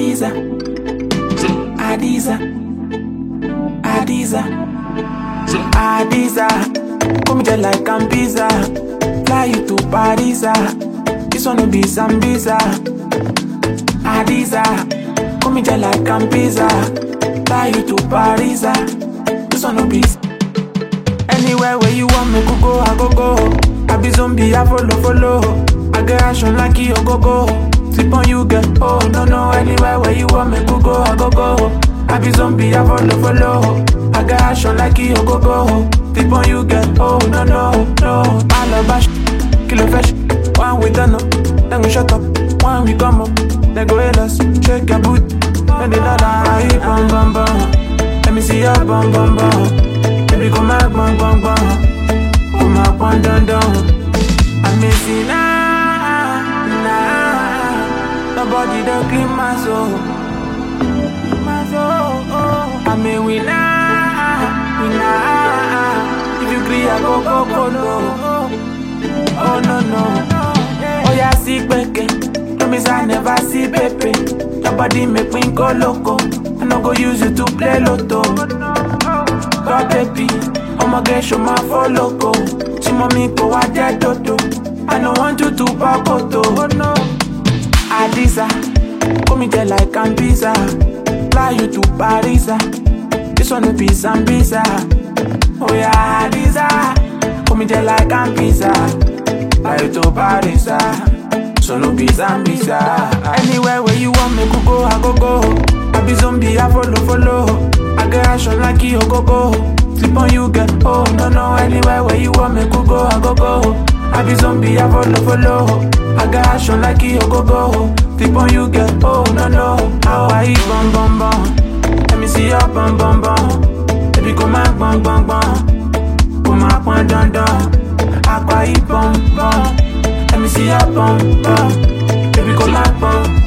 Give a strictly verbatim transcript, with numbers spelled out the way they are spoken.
Adiza, Adiza, Adiza, Adiza. Come just like I'm pizza. Fly you to Paris. This one will be Zambiza. Adiza. Come just like I'm pizza. Fly you to Paris. This one will be. Anywhere where you want me to go, I go go. I be zombie, I follow follow. I get action like you go go. Sleep on you, girl. Oh no no. Anywhere where you want me to go, I go go. I be zombie, I follow follow. I got action like you go go. Sleep on you, girl. Oh no no no. I love bash, kill a fish. One we done up, then we shut up. One we come up, then go hit us. Shake your boot, then they da da. I bum bum bum. Let me see your bum bum bum. Baby come back bum bum bum. Come back one down down. I miss you now, nah. Nobody don't clean my soul. I mean we nah, we nah. If you agree, I go go go no. Oh no no. Oh yeah, see Becky. Promise I never see Pepe. Your body make me go loco. I no go use you to play lotto. God baby, I'ma get show my for loco. See mommy go out there toto. I don't want you to pop auto. Oh no. Adiza, come here like I'm pizza. Fly you to Paris. This one will be Zambiza. Oh yeah, Adiza. Come here like I'm pizza. Fly you to Paris. So no be Zambiza. Anywhere where you want me to go, I go go. I be zombie, I follow follow. I get action like you go go. Sleep on you, girl. Oh no no. Anywhere where you want me to go, I go go. I be zombie, I follow follow. I got action like you go go. Sleep on you, girl. Oh no no. How I eat bum bum bum. Let me see your bum bum bum. Baby come back bum bum bum. Come back one down down. I eat bum bum. Let me see your bum bum. Baby come back bum.